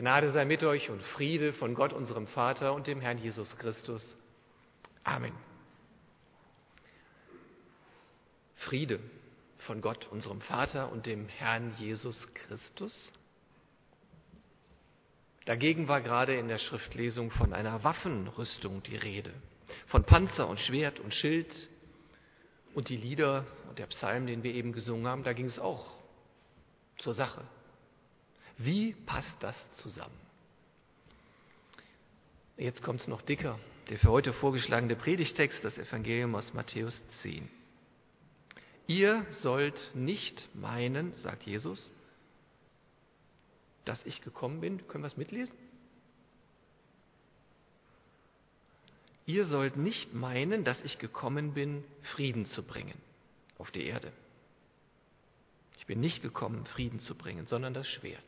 Gnade sei mit euch und Friede von Gott, unserem Vater und dem Herrn Jesus Christus. Amen. Friede von Gott, unserem Vater und dem Herrn Jesus Christus. Dagegen war gerade in der Schriftlesung von einer Waffenrüstung die Rede, von Panzer und Schwert und Schild. Und die Lieder und der Psalm, den wir eben gesungen haben, da ging es auch zur Sache. Wie passt das zusammen? Jetzt kommt es noch dicker. Der für heute vorgeschlagene Predigtext, das Evangelium aus Matthäus 10. Ihr sollt nicht meinen, sagt Jesus, dass ich gekommen bin. Können wir es mitlesen? Ihr sollt nicht meinen, dass ich gekommen bin, Frieden zu bringen auf die Erde. Ich bin nicht gekommen, Frieden zu bringen, sondern das Schwert.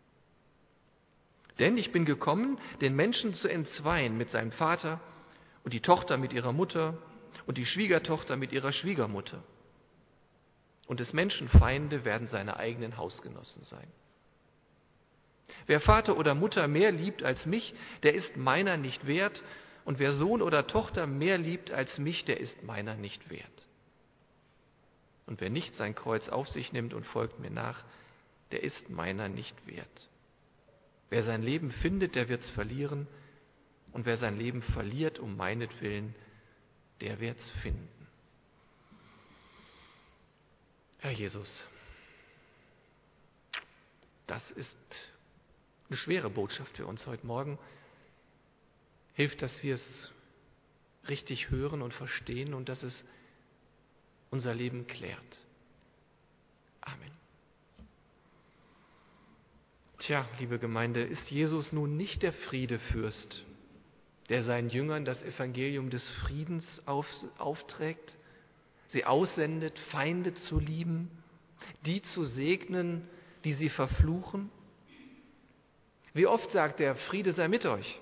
Denn ich bin gekommen, den Menschen zu entzweien mit seinem Vater und die Tochter mit ihrer Mutter und die Schwiegertochter mit ihrer Schwiegermutter. Und des Menschen Feinde werden seine eigenen Hausgenossen sein. Wer Vater oder Mutter mehr liebt als mich, der ist meiner nicht wert. Und wer Sohn oder Tochter mehr liebt als mich, der ist meiner nicht wert. Und wer nicht sein Kreuz auf sich nimmt und folgt mir nach, der ist meiner nicht wert. Wer sein Leben findet, der wird's verlieren. Und wer sein Leben verliert um meinetwillen, der wird's finden. Herr Jesus, das ist eine schwere Botschaft für uns heute Morgen. Hilf, dass wir es richtig hören und verstehen und dass es unser Leben klärt. Amen. Tja, liebe Gemeinde, ist Jesus nun nicht der Friedefürst, der seinen Jüngern das Evangelium des Friedens aufträgt, sie aussendet, Feinde zu lieben, die zu segnen, die sie verfluchen? Wie oft sagt er, Friede sei mit euch?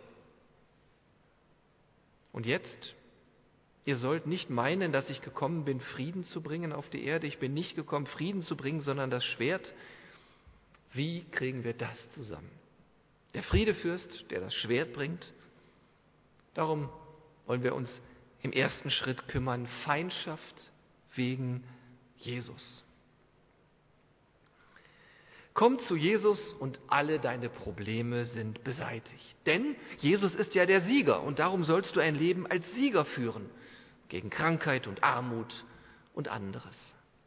Und jetzt? Ihr sollt nicht meinen, dass ich gekommen bin, Frieden zu bringen auf die Erde. Ich bin nicht gekommen, Frieden zu bringen, sondern das Schwert. Wie kriegen wir das zusammen? Der Friedefürst, der das Schwert bringt. Darum wollen wir uns im ersten Schritt kümmern. Feindschaft wegen Jesus. Komm zu Jesus und alle deine Probleme sind beseitigt. Denn Jesus ist ja der Sieger und darum sollst du ein Leben als Sieger führen. Gegen Krankheit und Armut und anderes.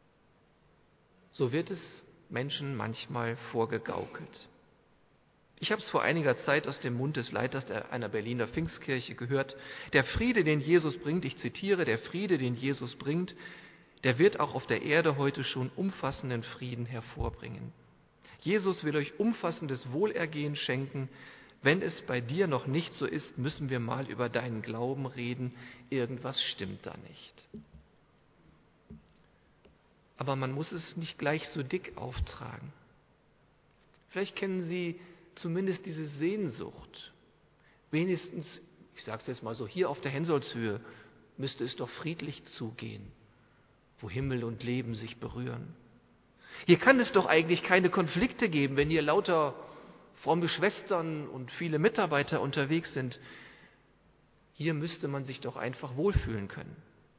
So wird es Menschen manchmal vorgegaukelt. Ich habe es vor einiger Zeit aus dem Mund des Leiters einer Berliner Pfingstkirche gehört. Der Friede, den Jesus bringt, ich zitiere, der Friede, den Jesus bringt, der wird auch auf der Erde heute schon umfassenden Frieden hervorbringen. Jesus will euch umfassendes Wohlergehen schenken. Wenn es bei dir noch nicht so ist, müssen wir mal über deinen Glauben reden. Irgendwas stimmt da nicht. Aber man muss es nicht gleich so dick auftragen. Vielleicht kennen Sie zumindest diese Sehnsucht. Wenigstens, ich sage es jetzt mal so, hier auf der Hensolzhöhe müsste es doch friedlich zugehen, wo Himmel und Leben sich berühren. Hier kann es doch eigentlich keine Konflikte geben, wenn hier lauter fromme Schwestern und viele Mitarbeiter unterwegs sind. Hier müsste man sich doch einfach wohlfühlen können.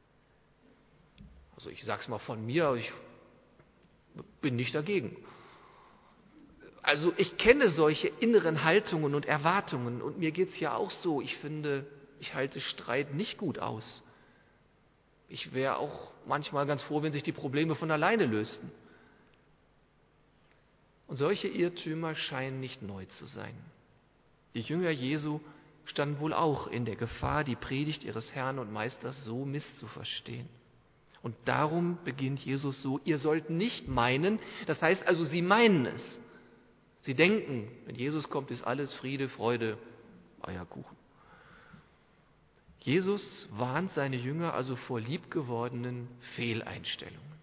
Also ich sage es mal von mir, ich bin nicht dagegen. Also ich kenne solche inneren Haltungen und Erwartungen und mir geht es ja auch so. Ich finde, ich halte Streit nicht gut aus. Ich wäre auch manchmal ganz froh, wenn sich die Probleme von alleine lösten. Und solche Irrtümer scheinen nicht neu zu sein. Die Jünger Jesu standen wohl auch in der Gefahr, die Predigt ihres Herrn und Meisters so misszuverstehen. Und darum beginnt Jesus so, ihr sollt nicht meinen, das heißt also, sie meinen es. Sie denken, wenn Jesus kommt, ist alles Friede, Freude, Eierkuchen. Jesus warnt seine Jünger also vor liebgewordenen Fehleinstellungen.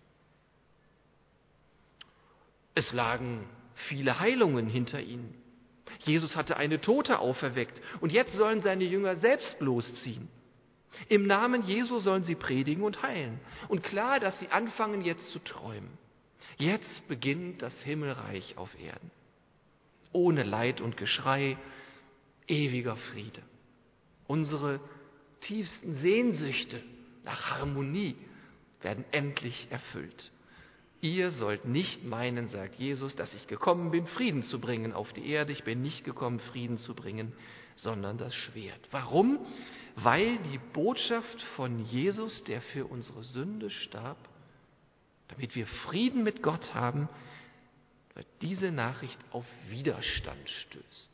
Es lagen viele Heilungen hinter ihnen. Jesus hatte eine Tote auferweckt und jetzt sollen seine Jünger selbst losziehen. Im Namen Jesu sollen sie predigen und heilen. Und klar, dass sie anfangen jetzt zu träumen. Jetzt beginnt das Himmelreich auf Erden. ohne Leid und Geschrei, ewiger Friede. Unsere tiefsten Sehnsüchte nach Harmonie werden endlich erfüllt. Ihr sollt nicht meinen, sagt Jesus, dass ich gekommen bin, Frieden zu bringen auf die Erde. Ich bin nicht gekommen, Frieden zu bringen, sondern das Schwert. Warum? Weil die Botschaft von Jesus, der für unsere Sünde starb, damit wir Frieden mit Gott haben, weil diese Nachricht auf Widerstand stößt.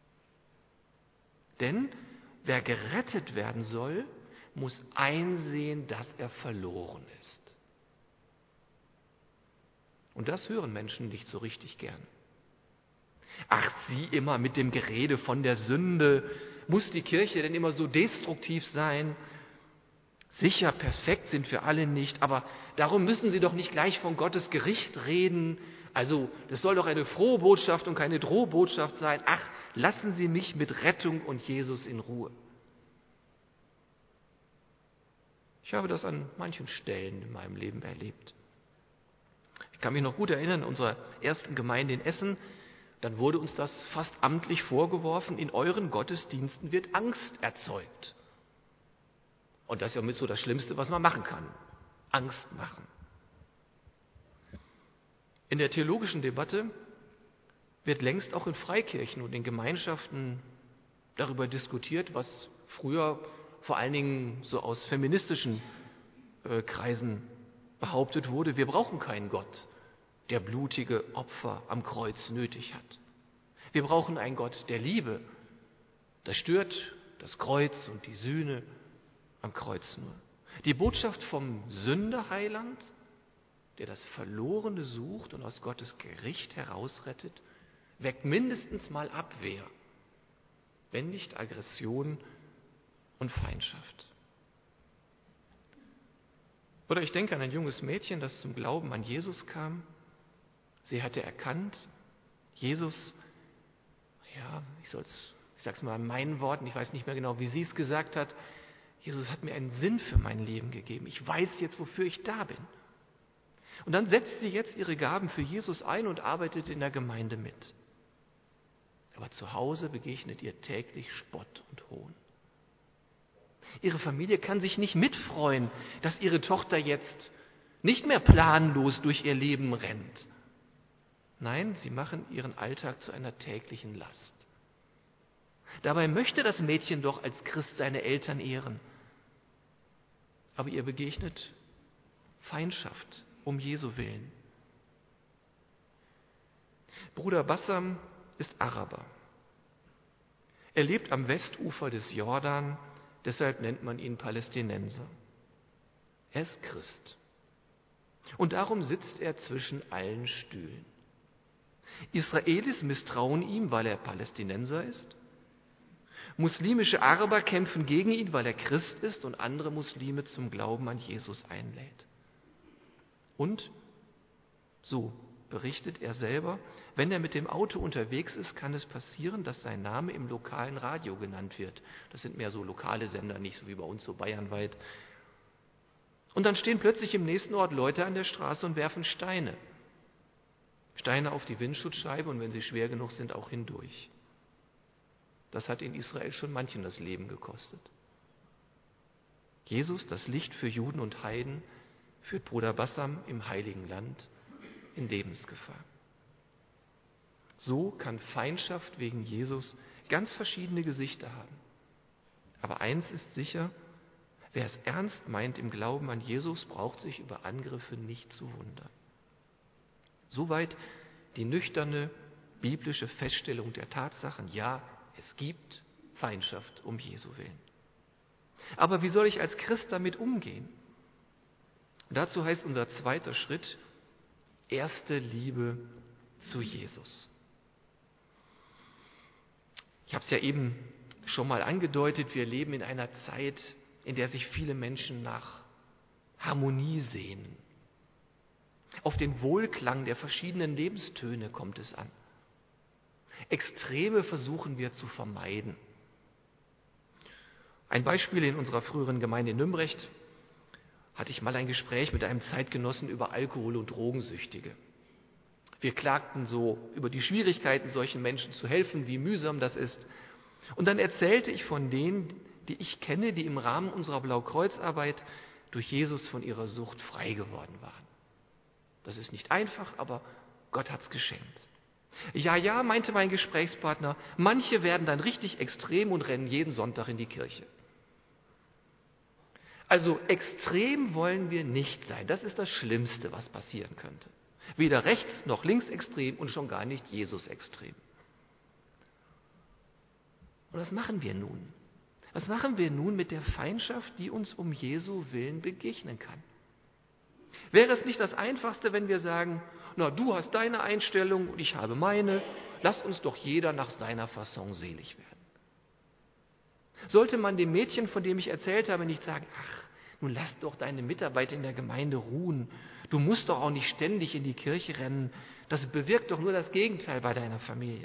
Denn wer gerettet werden soll, muss einsehen, dass er verloren ist. Und das hören Menschen nicht so richtig gern. Ach, sie immer mit dem Gerede von der Sünde. Muss die Kirche denn immer so destruktiv sein? Sicher, perfekt sind wir alle nicht, aber darum müssen Sie doch nicht gleich von Gottes Gericht reden. Also, das soll doch eine frohe Botschaft und keine Drohbotschaft sein. Ach, lassen Sie mich mit Rettung und Jesus in Ruhe. Ich habe das an manchen Stellen in meinem Leben erlebt. Ich kann mich noch gut erinnern, in unserer ersten Gemeinde in Essen, dann wurde uns das fast amtlich vorgeworfen, in euren Gottesdiensten wird Angst erzeugt. Und das ist ja mit so das Schlimmste, was man machen kann. Angst machen. In der theologischen Debatte wird längst auch in Freikirchen und in Gemeinschaften darüber diskutiert, was früher vor allen Dingen so aus feministischen Kreisen behauptet wurde, wir brauchen keinen Gott, der blutige Opfer am Kreuz nötig hat. Wir brauchen einen Gott der Liebe. Das stört das Kreuz und die Sühne am Kreuz nur. Die Botschaft vom Sünderheiland, der das Verlorene sucht und aus Gottes Gericht herausrettet, weckt mindestens mal Abwehr, wenn nicht Aggression und Feindschaft. Oder ich denke an ein junges Mädchen, das zum Glauben an Jesus kam. Sie hatte erkannt, Jesus, ich sage es mal in meinen Worten, ich weiß nicht mehr genau, wie sie es gesagt hat, Jesus hat mir einen Sinn für mein Leben gegeben. Ich weiß jetzt, wofür ich da bin. Und dann setzt sie jetzt ihre Gaben für Jesus ein und arbeitet in der Gemeinde mit. Aber zu Hause begegnet ihr täglich Spott und Hohn. Ihre Familie kann sich nicht mitfreuen, dass ihre Tochter jetzt nicht mehr planlos durch ihr Leben rennt. Nein, sie machen ihren Alltag zu einer täglichen Last. Dabei möchte das Mädchen doch als Christ seine Eltern ehren. Aber ihr begegnet Feindschaft um Jesu willen. Bruder Bassam ist Araber. Er lebt am Westufer des Jordan, deshalb nennt man ihn Palästinenser. Er ist Christ. Und darum sitzt er zwischen allen Stühlen. Israelis misstrauen ihm, weil er Palästinenser ist. Muslimische Araber kämpfen gegen ihn, weil er Christ ist und andere Muslime zum Glauben an Jesus einlädt. Und, so berichtet er selber, wenn er mit dem Auto unterwegs ist, kann es passieren, dass sein Name im lokalen Radio genannt wird. Das sind mehr so lokale Sender, nicht so wie bei uns so bayernweit. Und dann stehen plötzlich im nächsten Ort Leute an der Straße und werfen Steine. Steine auf die Windschutzscheibe und wenn sie schwer genug sind, auch hindurch. Das hat in Israel schon manchen das Leben gekostet. Jesus, das Licht für Juden und Heiden, führt Bruder Bassam im Heiligen Land in Lebensgefahr. So kann Feindschaft wegen Jesus ganz verschiedene Gesichter haben. Aber eins ist sicher, wer es ernst meint im Glauben an Jesus, braucht sich über Angriffe nicht zu wundern. Soweit die nüchterne biblische Feststellung der Tatsachen. Ja, es gibt Feindschaft um Jesu willen. Aber wie soll ich als Christ damit umgehen? Und dazu heißt unser zweiter Schritt, erste Liebe zu Jesus. Ich habe es ja eben schon mal angedeutet, wir leben in einer Zeit, in der sich viele Menschen nach Harmonie sehnen. Auf den Wohlklang der verschiedenen Lebenstöne kommt es an. Extreme versuchen wir zu vermeiden. Ein Beispiel: in unserer früheren Gemeinde in Nümbrecht hatte ich mal ein Gespräch mit einem Zeitgenossen über Alkohol- und Drogensüchtige. Wir klagten so über die Schwierigkeiten, solchen Menschen zu helfen, wie mühsam das ist. Und dann erzählte ich von denen, die ich kenne, die im Rahmen unserer Blaukreuzarbeit durch Jesus von ihrer Sucht frei geworden waren. Das ist nicht einfach, aber Gott hat's geschenkt. Ja, meinte mein Gesprächspartner, manche werden dann richtig extrem und rennen jeden Sonntag in die Kirche. Also extrem wollen wir nicht sein. Das ist das Schlimmste, was passieren könnte. Weder rechts noch links extrem und schon gar nicht Jesus extrem. Und was machen wir nun? Was machen wir nun mit der Feindschaft, die uns um Jesu Willen begegnen kann? Wäre es nicht das Einfachste, wenn wir sagen, na, du hast deine Einstellung und ich habe meine, lass uns doch jeder nach seiner Fasson selig werden. Sollte man dem Mädchen, von dem ich erzählt habe, nicht sagen, ach, nun lass doch deine Mitarbeiter in der Gemeinde ruhen, du musst doch auch nicht ständig in die Kirche rennen, das bewirkt doch nur das Gegenteil bei deiner Familie.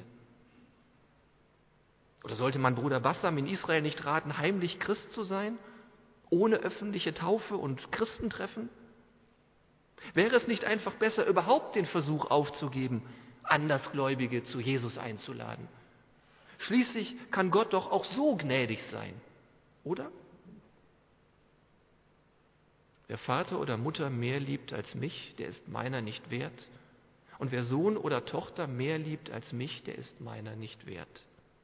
Oder sollte man Bruder Bassam in Israel nicht raten, heimlich Christ zu sein, ohne öffentliche Taufe und Christentreffen? Wäre es nicht einfach besser, überhaupt den Versuch aufzugeben, Andersgläubige zu Jesus einzuladen? Schließlich kann Gott doch auch so gnädig sein, oder? Wer Vater oder Mutter mehr liebt als mich, der ist meiner nicht wert. Und wer Sohn oder Tochter mehr liebt als mich, der ist meiner nicht wert.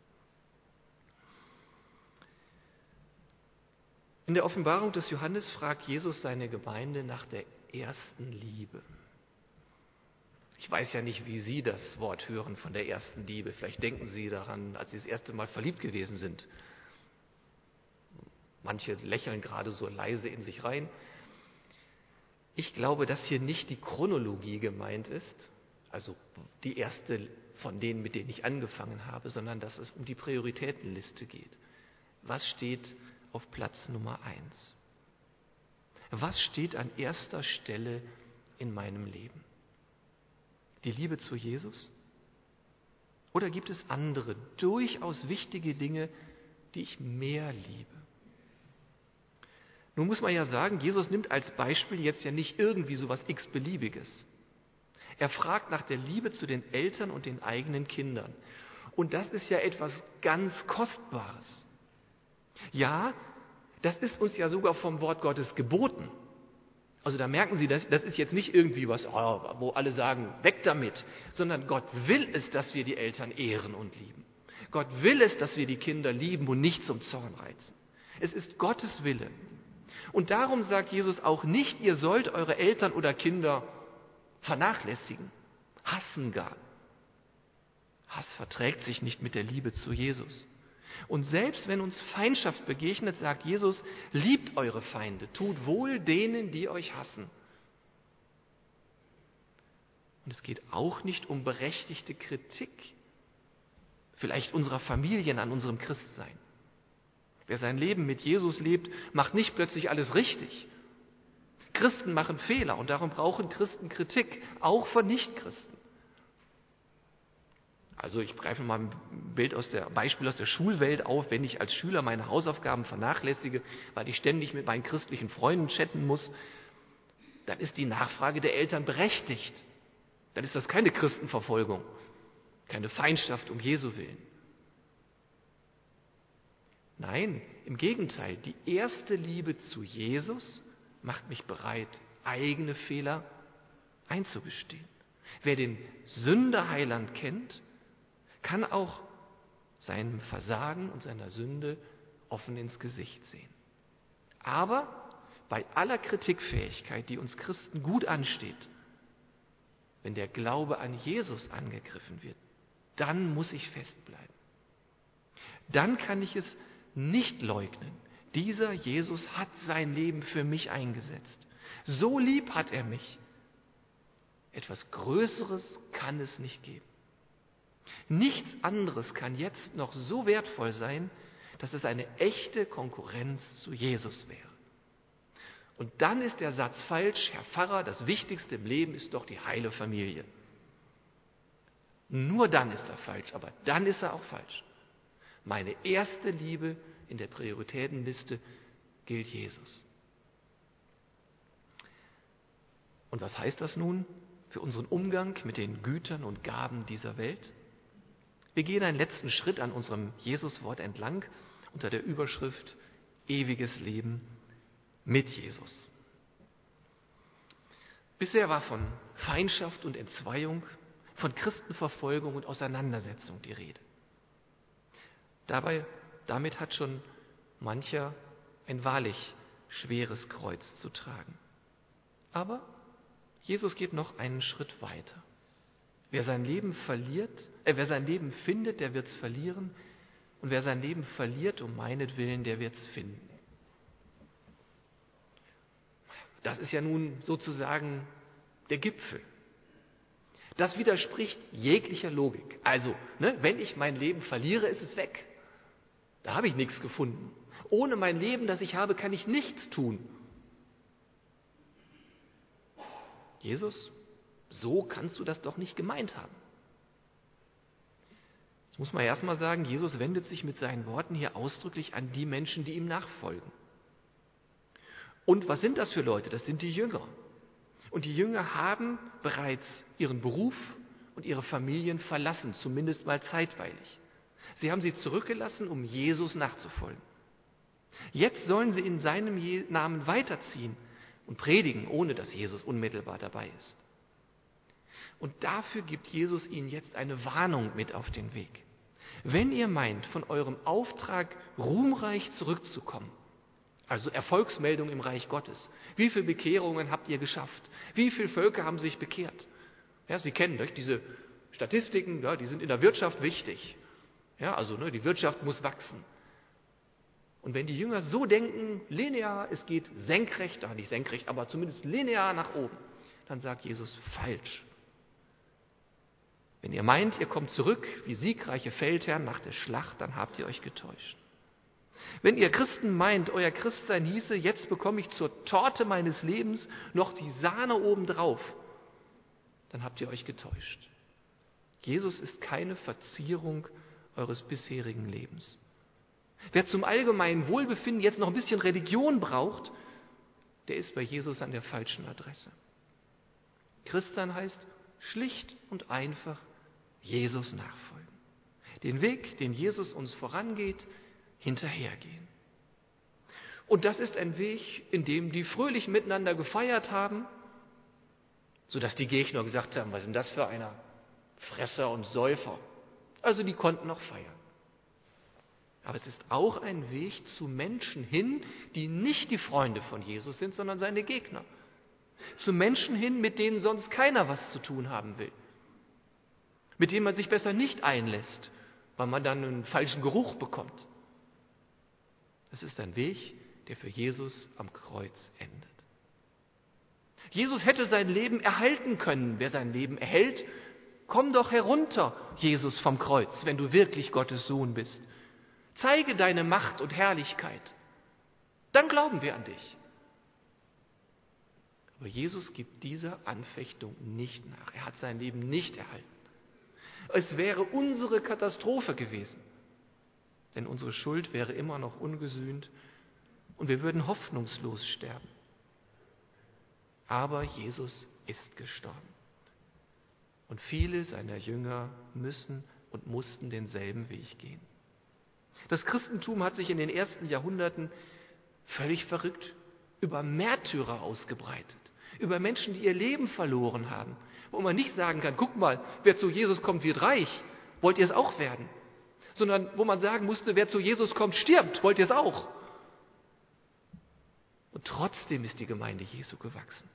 In der Offenbarung des Johannes fragt Jesus seine Gemeinde nach der ersten Liebe. Ich weiß ja nicht, wie Sie das Wort hören von der ersten Liebe. Vielleicht denken Sie daran, als Sie das erste Mal verliebt gewesen sind. Manche lächeln gerade so leise in sich rein. Ich glaube, dass hier nicht die Chronologie gemeint ist, also die erste von denen, mit denen ich angefangen habe, sondern dass es um die Prioritätenliste geht. Was steht auf Platz Nummer 1? Was steht an erster Stelle in meinem Leben? Die Liebe zu Jesus? Oder gibt es andere, durchaus wichtige Dinge, die ich mehr liebe? Nun muss man ja sagen, Jesus nimmt als Beispiel jetzt ja nicht irgendwie so was x-Beliebiges. Er fragt nach der Liebe zu den Eltern und den eigenen Kindern. Und das ist ja etwas ganz Kostbares. Ja, das ist uns ja sogar vom Wort Gottes geboten. Also da merken Sie, das ist jetzt nicht irgendwie was, wo alle sagen, weg damit, sondern Gott will es, dass wir die Eltern ehren und lieben. Gott will es, dass wir die Kinder lieben und nicht zum Zorn reizen. Es ist Gottes Wille. Und darum sagt Jesus auch nicht, ihr sollt eure Eltern oder Kinder vernachlässigen, hassen gar. Hass verträgt sich nicht mit der Liebe zu Jesus. Und selbst wenn uns Feindschaft begegnet, sagt Jesus, liebt eure Feinde, tut wohl denen, die euch hassen. Und es geht auch nicht um berechtigte Kritik, vielleicht unserer Familien an unserem Christsein. Wer sein Leben mit Jesus lebt, macht nicht plötzlich alles richtig. Christen machen Fehler und darum brauchen Christen Kritik, auch von Nichtchristen. Also ich greife mal ein Beispiel aus der Schulwelt auf, wenn ich als Schüler meine Hausaufgaben vernachlässige, weil ich ständig mit meinen christlichen Freunden chatten muss, dann ist die Nachfrage der Eltern berechtigt. Dann ist das keine Christenverfolgung, keine Feindschaft um Jesu willen. Nein, im Gegenteil, die erste Liebe zu Jesus macht mich bereit, eigene Fehler einzugestehen. Wer den Sünderheiland kennt, kann auch seinem Versagen und seiner Sünde offen ins Gesicht sehen. Aber bei aller Kritikfähigkeit, die uns Christen gut ansteht, wenn der Glaube an Jesus angegriffen wird, dann muss ich festbleiben. Dann kann ich es nicht leugnen. Dieser Jesus hat sein Leben für mich eingesetzt. So lieb hat er mich. Etwas Größeres kann es nicht geben. Nichts anderes kann jetzt noch so wertvoll sein, dass es eine echte Konkurrenz zu Jesus wäre. Und dann ist der Satz falsch, Herr Pfarrer, das Wichtigste im Leben ist doch die heile Familie. Nur dann ist er falsch, aber dann ist er auch falsch. Meine erste Liebe in der Prioritätenliste gilt Jesus. Und was heißt das nun? für unseren Umgang mit den Gütern und Gaben dieser Welt. Wir gehen einen letzten Schritt an unserem Jesuswort entlang unter der Überschrift Ewiges Leben mit Jesus. Bisher war von Feindschaft und Entzweiung, von Christenverfolgung und Auseinandersetzung die Rede. Damit hat schon mancher ein wahrlich schweres Kreuz zu tragen. Aber Jesus geht noch einen Schritt weiter. Wer sein Leben findet, der wird es verlieren. Und wer sein Leben verliert um meinetwillen, der wird es finden. Das ist ja nun sozusagen der Gipfel. Das widerspricht jeglicher Logik. Also, wenn ich mein Leben verliere, ist es weg. Da habe ich nichts gefunden. Ohne mein Leben, das ich habe, kann ich nichts tun. Jesus, so kannst du das doch nicht gemeint haben. Jetzt muss man erstmal sagen, Jesus wendet sich mit seinen Worten hier ausdrücklich an die Menschen, die ihm nachfolgen. Und was sind das für Leute? Das sind die Jünger. Und die Jünger haben bereits ihren Beruf und ihre Familien verlassen, zumindest mal zeitweilig. Sie haben sie zurückgelassen, um Jesus nachzufolgen. Jetzt sollen sie in seinem Namen weiterziehen und predigen, ohne dass Jesus unmittelbar dabei ist. Und dafür gibt Jesus ihnen jetzt eine Warnung mit auf den Weg. Wenn ihr meint, von eurem Auftrag ruhmreich zurückzukommen, also Erfolgsmeldung im Reich Gottes, wie viele Bekehrungen habt ihr geschafft? Wie viele Völker haben sich bekehrt? Ja, Sie kennen diese Statistiken, ja, die sind in der Wirtschaft wichtig. Ja, also die Wirtschaft muss wachsen. Und wenn die Jünger so denken, linear, es geht senkrecht, nicht senkrecht, aber zumindest linear nach oben, dann sagt Jesus, falsch. Wenn ihr meint, ihr kommt zurück wie siegreiche Feldherren nach der Schlacht, dann habt ihr euch getäuscht. Wenn ihr Christen meint, euer Christsein hieße, jetzt bekomme ich zur Torte meines Lebens noch die Sahne obendrauf, dann habt ihr euch getäuscht. Jesus ist keine Verzierung eures bisherigen Lebens. Wer zum allgemeinen Wohlbefinden jetzt noch ein bisschen Religion braucht, der ist bei Jesus an der falschen Adresse. Christsein heißt schlicht und einfach Jesus nachfolgen. Den Weg, den Jesus uns vorangeht, hinterhergehen. Und das ist ein Weg, in dem die fröhlich miteinander gefeiert haben, sodass die Gegner gesagt haben, was ist denn das für einer? Fresser und Säufer. Also die konnten noch feiern. Aber es ist auch ein Weg zu Menschen hin, die nicht die Freunde von Jesus sind, sondern seine Gegner. Zu Menschen hin, mit denen sonst keiner was zu tun haben will. Mit denen man sich besser nicht einlässt, weil man dann einen falschen Geruch bekommt. Es ist ein Weg, der für Jesus am Kreuz endet. Jesus hätte sein Leben erhalten können. Wer sein Leben erhält, komm doch herunter, Jesus, vom Kreuz, wenn du wirklich Gottes Sohn bist. Zeige deine Macht und Herrlichkeit. Dann glauben wir an dich. Aber Jesus gibt dieser Anfechtung nicht nach. Er hat sein Leben nicht erhalten. Es wäre unsere Katastrophe gewesen. Denn unsere Schuld wäre immer noch ungesühnt und wir würden hoffnungslos sterben. Aber Jesus ist gestorben. Und viele seiner Jünger müssen und mussten denselben Weg gehen. Das Christentum hat sich in den ersten Jahrhunderten völlig verrückt über Märtyrer ausgebreitet. Über Menschen, die ihr Leben verloren haben. Wo man nicht sagen kann, guck mal, wer zu Jesus kommt, wird reich. Wollt ihr es auch werden? Sondern wo man sagen musste, wer zu Jesus kommt, stirbt. Wollt ihr es auch? Und trotzdem ist die Gemeinde Jesu gewachsen.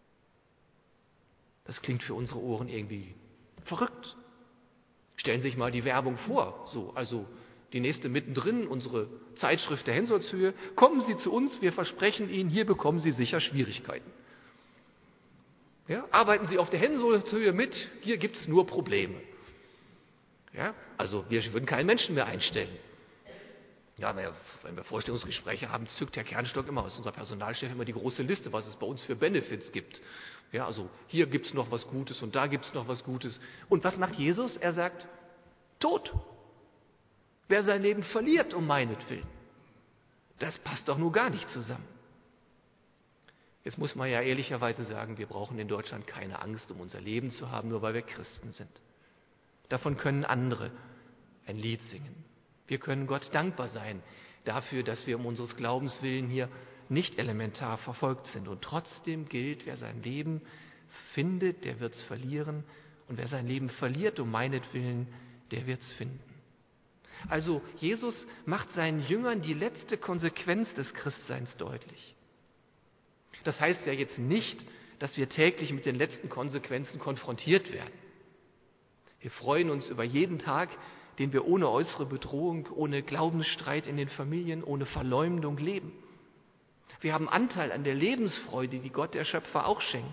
Das klingt für unsere Ohren irgendwie verrückt. Stellen Sie sich mal die Werbung vor. Also die nächste mittendrin, unsere Zeitschrift der Hensolzhöhe. Kommen Sie zu uns, wir versprechen Ihnen, hier bekommen Sie sicher Schwierigkeiten. Ja, arbeiten Sie auf der Hensolzhöhe mit, hier gibt es nur Probleme. Ja, also wir würden keinen Menschen mehr einstellen. Ja, wenn wir Vorstellungsgespräche haben, zückt Herr Kernstock immer aus unserer Personalchef immer die große Liste, was es bei uns für Benefits gibt. Ja, also hier gibt es noch was Gutes und da gibt es noch was Gutes. Und was macht Jesus? Er sagt, Tod. Wer sein Leben verliert um meinetwillen. Das passt doch nur gar nicht zusammen. Jetzt muss man ja ehrlicherweise sagen, wir brauchen in Deutschland keine Angst um unser Leben zu haben, nur weil wir Christen sind. Davon können andere ein Lied singen. Wir können Gott dankbar sein dafür, dass wir um unseres Glaubens willen hier nicht elementar verfolgt sind. Und trotzdem gilt, wer sein Leben findet, der wird es verlieren. Und wer sein Leben verliert um meinetwillen, der wird es finden. Also Jesus macht seinen Jüngern die letzte Konsequenz des Christseins deutlich. Das heißt ja jetzt nicht, dass wir täglich mit den letzten Konsequenzen konfrontiert werden. Wir freuen uns über jeden Tag, den wir ohne äußere Bedrohung, ohne Glaubensstreit in den Familien, ohne Verleumdung leben. Wir haben Anteil an der Lebensfreude, die Gott der Schöpfer auch schenkt.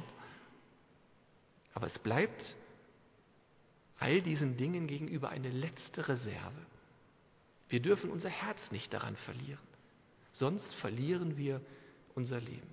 Aber es bleibt all diesen Dingen gegenüber eine letzte Reserve. Wir dürfen unser Herz nicht daran verlieren, sonst verlieren wir unser Leben.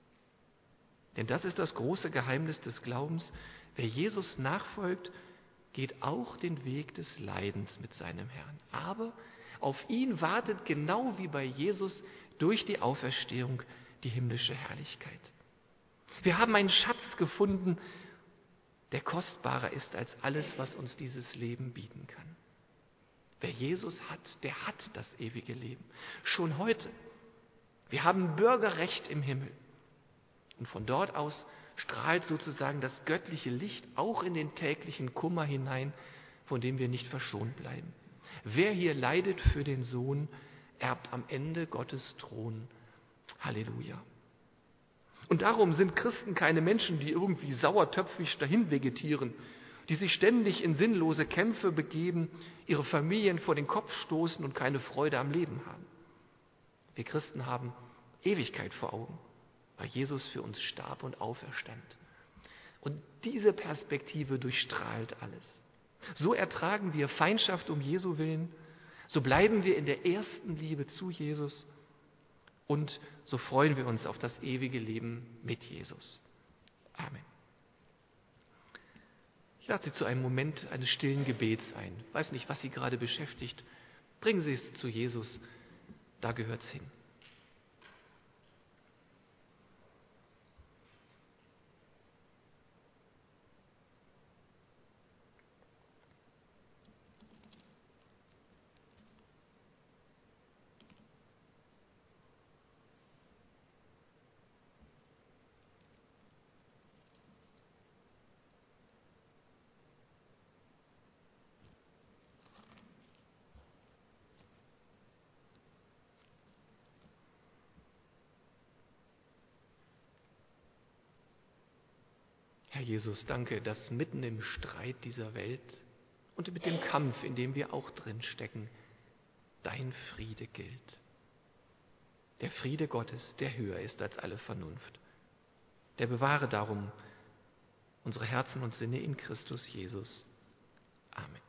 Denn das ist das große Geheimnis des Glaubens. Wer Jesus nachfolgt, geht auch den Weg des Leidens mit seinem Herrn. Aber auf ihn wartet genau wie bei Jesus durch die Auferstehung die himmlische Herrlichkeit. Wir haben einen Schatz gefunden, der kostbarer ist als alles, was uns dieses Leben bieten kann. Wer Jesus hat, der hat das ewige Leben. Schon heute. Wir haben Bürgerrecht im Himmel. Und von dort aus strahlt sozusagen das göttliche Licht auch in den täglichen Kummer hinein, von dem wir nicht verschont bleiben. Wer hier leidet für den Sohn, erbt am Ende Gottes Thron. Halleluja. Und darum sind Christen keine Menschen, die irgendwie sauertöpfig dahin vegetieren, die sich ständig in sinnlose Kämpfe begeben, ihre Familien vor den Kopf stoßen und keine Freude am Leben haben. Wir Christen haben Ewigkeit vor Augen, weil Jesus für uns starb und auferstand. Und diese Perspektive durchstrahlt alles. So ertragen wir Feindschaft um Jesu willen, so bleiben wir in der ersten Liebe zu Jesus und so freuen wir uns auf das ewige Leben mit Jesus. Amen. Ich lade Sie zu einem Moment eines stillen Gebets ein. Ich weiß nicht, was Sie gerade beschäftigt. Bringen Sie es zu Jesus, da gehört es hin. Herr Jesus, danke, dass mitten im Streit dieser Welt und mit dem Kampf, in dem wir auch drin stecken, dein Friede gilt. Der Friede Gottes, der höher ist als alle Vernunft. Der bewahre darum unsere Herzen und Sinne in Christus Jesus. Amen.